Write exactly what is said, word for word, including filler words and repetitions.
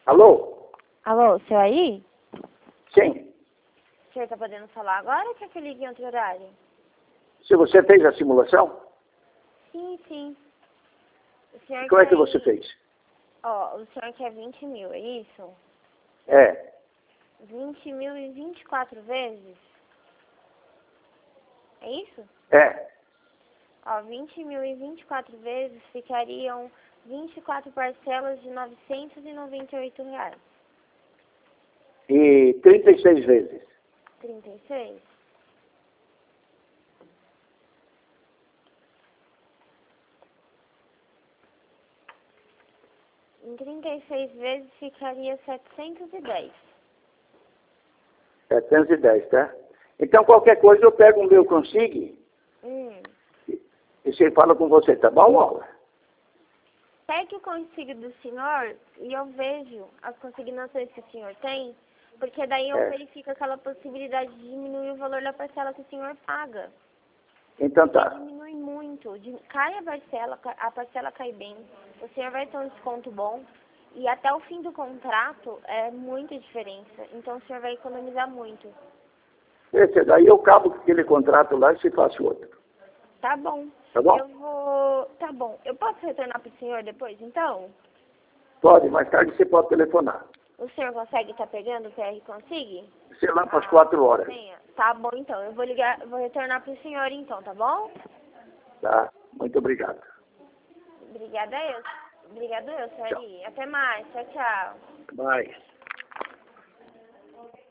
Alô? Alô, seu aí? Sim. O senhor tá podendo falar agora ou quer que eu ligue em outro horário? Se você fez a simulação, Sim, sim. O senhor como é quer... que você fez? Ó, o senhor quer vinte mil, é isso? É. vinte mil e vinte e quatro vezes? É isso? É. Ó, vinte mil e vinte e quatro vezes ficariam vinte e quatro parcelas de novecentos e noventa e oito reais. E trinta e seis vezes. trinta e seis? Em trinta e seis vezes ficaria setecentos e dez. setecentos e dez, tá? Então, qualquer coisa, eu pego o meu consigne Hum. e você fala com você, tá bom, Aula? Pegue o consigo do senhor e eu vejo as consignações que o senhor tem, porque daí eu É. verifico aquela possibilidade de diminuir o valor da parcela que o senhor paga. Então Porque tá. diminui muito. Di- Cai a parcela, ca- a parcela cai bem, o senhor vai ter um desconto bom e até o fim do contrato é muita diferença. Então o senhor vai economizar muito. Esse daí eu cabo com aquele contrato lá e se faço outro. Tá bom. Tá bom? Eu vou... Tá bom. Eu posso retornar pro senhor depois, então? Pode, mais tarde você pode telefonar. O senhor consegue estar pegando o P R Consigue? Sei lá para as Ah, quatro horas. senha. Tá bom, então. Eu vou ligar, vou retornar pro senhor, então, tá bom? Tá? Muito obrigado. Obrigada eu. Obrigada eu, Tchau. Sari. Até mais. Tchau, tchau. Mais.